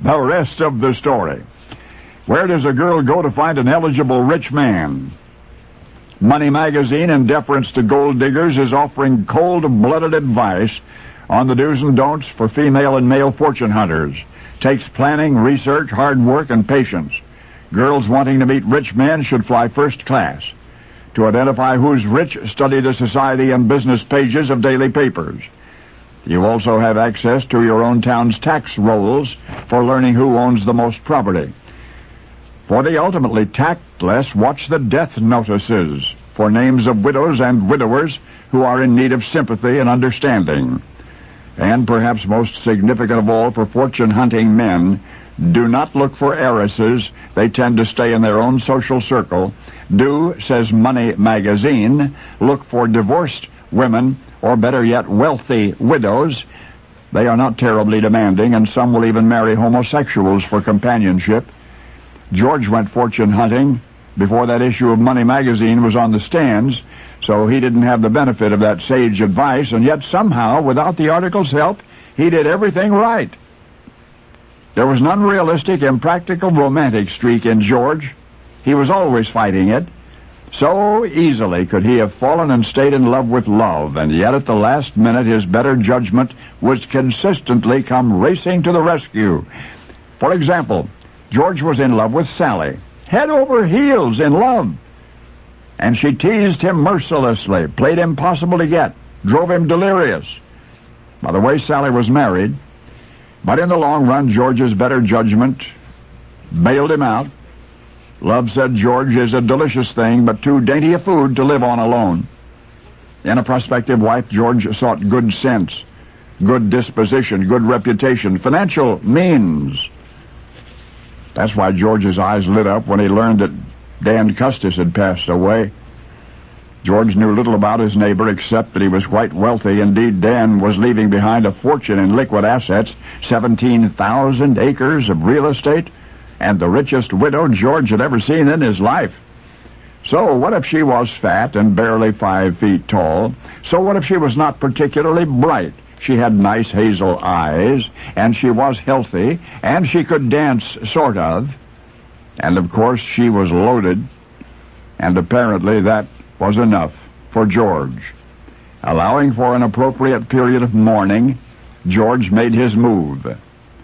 The rest of the story. Where does a girl go to find an eligible rich man? Money Magazine, in deference to gold diggers, is offering cold-blooded advice on the do's and don'ts for female and male fortune hunters. Takes planning, research, hard work, and patience. Girls wanting to meet rich men should fly first class. To identify who's rich, study the society and business pages of daily papers. You also have access to your own town's tax rolls for learning who owns the most property. For the ultimately tactless, watch the death notices for names of widows and widowers who are in need of sympathy and understanding. And perhaps most significant of all for fortune-hunting men, do not look for heiresses. They tend to stay in their own social circle. Do, says Money Magazine, look for divorced women, or better yet, wealthy widows. They are not terribly demanding, and some will even marry homosexuals for companionship. George went fortune hunting before that issue of Money Magazine was on the stands, so he didn't have the benefit of that sage advice, and yet somehow, without the article's help, he did everything right. There was an unrealistic, impractical, romantic streak in George. He was always fighting it. So easily could he have fallen and stayed in love with love, and yet at the last minute his better judgment would consistently come racing to the rescue. For example, George was in love with Sally, head over heels in love. And she teased him mercilessly, played impossible to get, drove him delirious. By the way, Sally was married, but in the long run, George's better judgment bailed him out. Love, said George, is a delicious thing, but too dainty a food to live on alone. In a prospective wife, George sought good sense, good disposition, good reputation, financial means. That's why George's eyes lit up when he learned that Dan Custis had passed away. George knew little about his neighbor except that he was quite wealthy. Indeed, Dan was leaving behind a fortune in liquid assets, 17,000 acres of real estate, and the richest widow George had ever seen in his life. So what if she was fat and barely 5 feet tall? So what if she was not particularly bright? She had nice hazel eyes, and she was healthy, and she could dance, sort of. And of course she was loaded, and apparently that was enough for George. Allowing for an appropriate period of mourning, George made his move.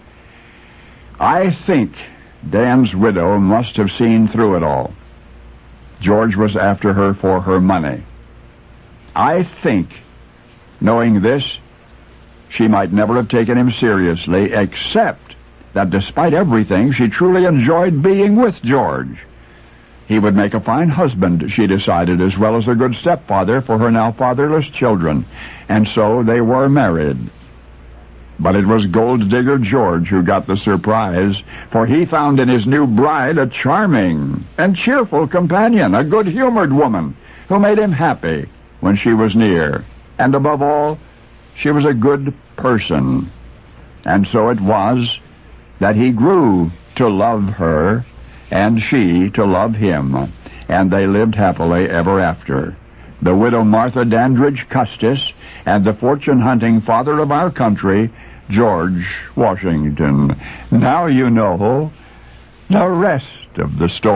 I think Dan's widow must have seen through it all. George was after her for her money. I think, knowing this, she might never have taken him seriously, except that despite everything, she truly enjoyed being with George. He would make a fine husband, she decided, as well as a good stepfather for her now fatherless children. And so they were married. But it was gold digger George who got the surprise, for he found in his new bride a charming and cheerful companion, a good-humored woman who made him happy when she was near. And above all, she was a good person. And so it was that he grew to love her, and she to love him, and they lived happily ever after. The widow Martha Dandridge Custis and the fortune-hunting father of our country, George Washington. Now you know the rest of the story.